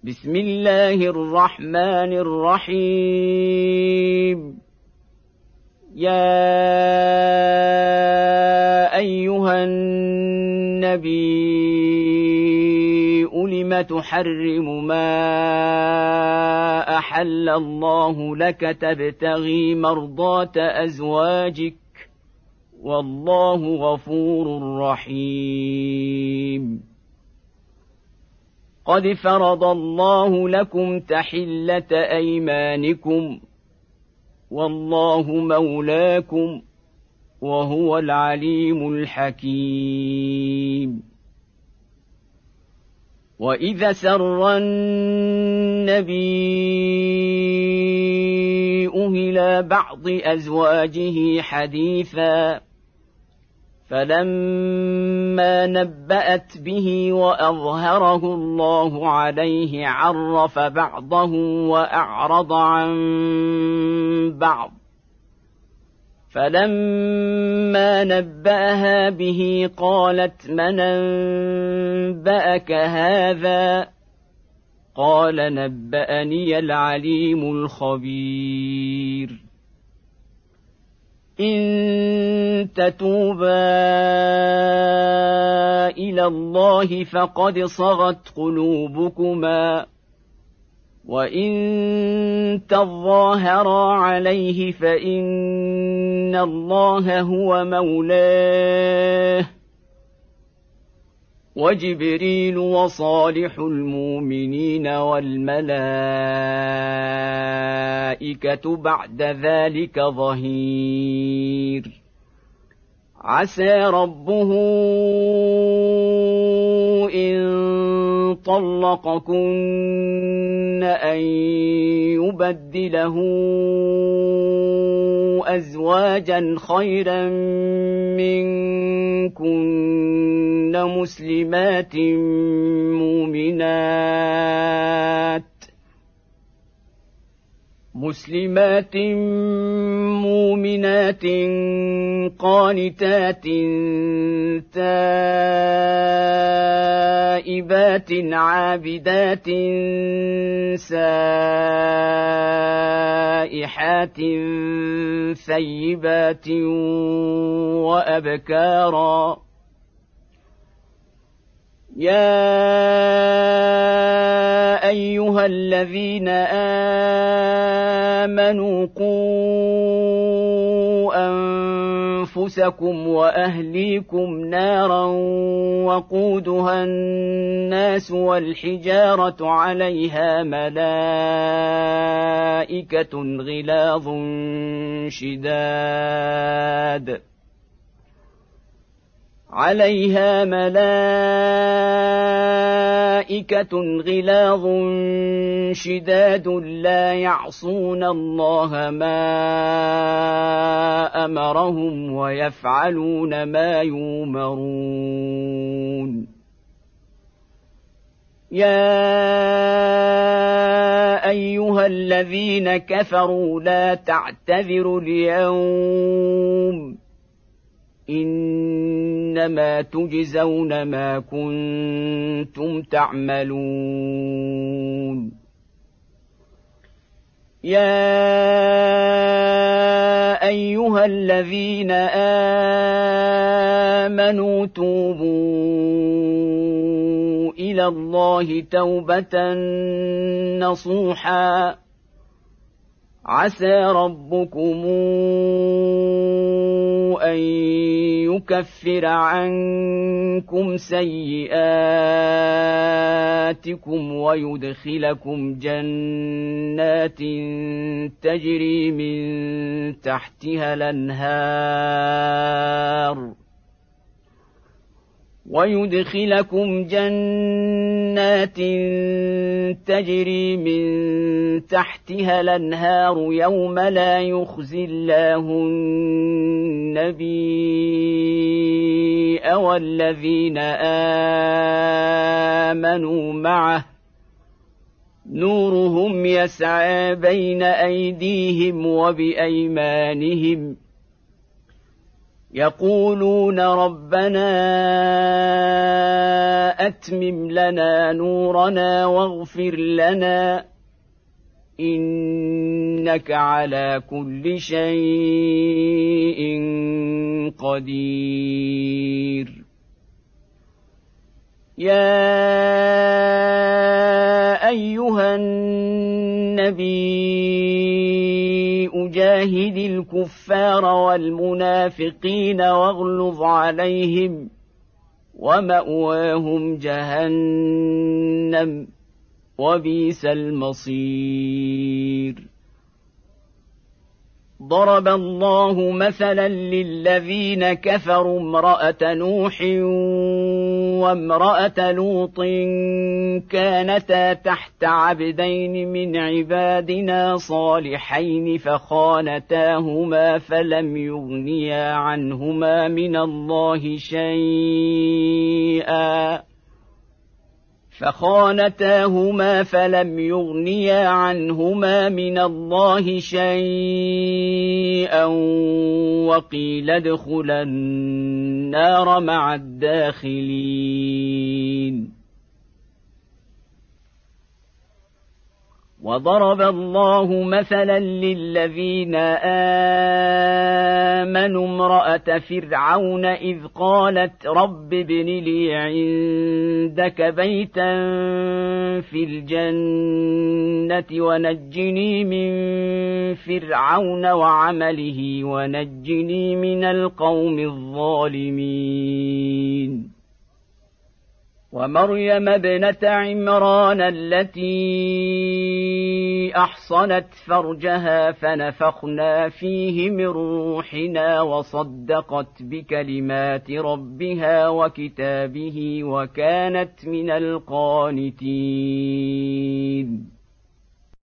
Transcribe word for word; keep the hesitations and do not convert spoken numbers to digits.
بسم الله الرحمن الرحيم يا أيها النبي لم تحرم ما أحل الله لك تبتغي مرضات أزواجك والله غفور رحيم قد فرض الله لكم تحلة أيمانكم والله مولاكم وهو العليم الحكيم وإذا سر النبي إلى بعض أزواجه حديثا فلما نبأت به وأظهره الله عليه عرف بعضه وأعرض عن بعض فلما نبأها به قالت من أنبأك هذا قال نبأني العليم الخبير إن تتوبا إلى الله فقد صغت قلوبكما وإن تظاهرا عليه فإن الله هو مولاه وجبريل وصالح المؤمنين والملائكة بعد ذلك ظهير عسى ربه إن طلقكن أن يبدله أزواجا خيرا منكن مسلمات مؤمنات مسلمات مؤمنات قانتات تائبات عابدات سائحات ثيبات وأبكارا يا أيها الذين آمنوا قوا أنفسكم وأهليكم نارا وقودها الناس والحجارة عليها ملائكة غلاظ شداد عليها ملائكة غلاظ شداد لا يعصون الله ما أمرهم ويفعلون ما يؤمرون يا أيها الذين كفروا لا تعتذروا اليوم إنما تجزون ما كنتم تعملون يا أيها الذين آمنوا توبوا إلى الله توبة نصوحا عسى ربكم أن يكفر عنكم سيئاتكم ويدخلكم جنات تجري من تحتها الأنهار ويدخلكم جنات تجري من تحتها الأنهار يوم لا يخزي الله النبي والذين آمنوا معه نورهم يسعى بين أيديهم وبأيمانهم يقولون ربنا أتمم لنا نورنا واغفر لنا إنك على كل شيء قدير. يا أيها النبي أجاهد الكفار والمنافقين واغلظ عليهم ومأواهم جهنم وبئس المصير. ضرب الله مثلا للذين كفروا امرأة نوح وامرأة لوط كانتا تحت عبدين من عبادنا صالحين فخانتاهما فلم يغنيا عنهما من الله شيئا فخانتاهما فلم يغنيا عنهما من الله شيئا وقيل ادخلا النار مع الداخلين. وضرب الله مثلا للذين آمنوا امرأة فرعون إذ قالت رب ابن لي عندك بيتا في الجنة ونجني من فرعون وعمله ونجني من القوم الظالمين. ومريم ابنة عمران التي أحصنت فرجها فنفخنا فيه من روحنا وصدقت بكلمات ربها وكتابه وكانت من القانتين.